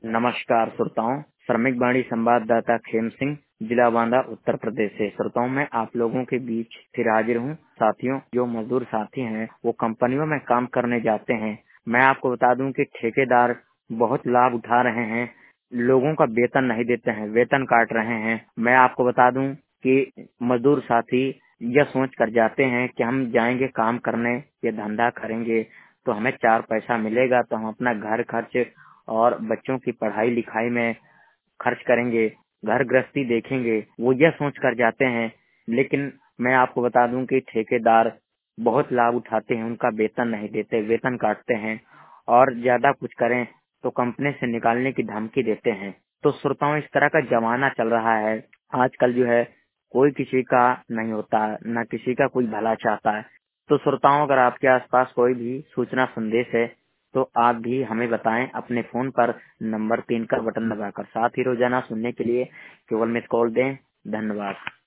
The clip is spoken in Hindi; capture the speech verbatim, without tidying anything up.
नमस्कार श्रोताओं, श्रमिक बाणी संवाददाता खेम सिंह, जिला बांदा, उत्तर प्रदेश से। श्रोताओं, मैं आप लोगों के बीच फिर हाजिर हूँ। साथियों, जो मजदूर साथी हैं वो कंपनियों में काम करने जाते हैं। मैं आपको बता दूं कि ठेकेदार बहुत लाभ उठा रहे हैं, लोगों का वेतन नहीं देते हैं, वेतन काट रहे हैं। मैं आपको बता दूं कि मजदूर साथी यह सोच कर जाते हैं कि हम जाएंगे काम करने, ये धंधा करेंगे तो हमें चार पैसा मिलेगा, तो हम अपना घर खर्च और बच्चों की पढ़ाई लिखाई में खर्च करेंगे, घर गृहस्थी देखेंगे, वो यह सोच कर जाते हैं। लेकिन मैं आपको बता दूं कि ठेकेदार बहुत लाभ उठाते हैं, उनका वेतन नहीं देते, वेतन काटते हैं और ज्यादा कुछ करें तो कंपनी से निकालने की धमकी देते हैं। तो श्रोताओं, इस तरह का जमाना चल रहा है आजकल। जो है कोई किसी का नहीं होता, न किसी का कोई भला चाहता है। तो श्रोताओं, अगर आपके आसपास कोई भी सूचना संदेश है तो आप भी हमें बताएं अपने फोन पर नंबर तीन का बटन दबाकर। साथ ही रोजाना सुनने के लिए केवल मिस कॉल दें। धन्यवाद।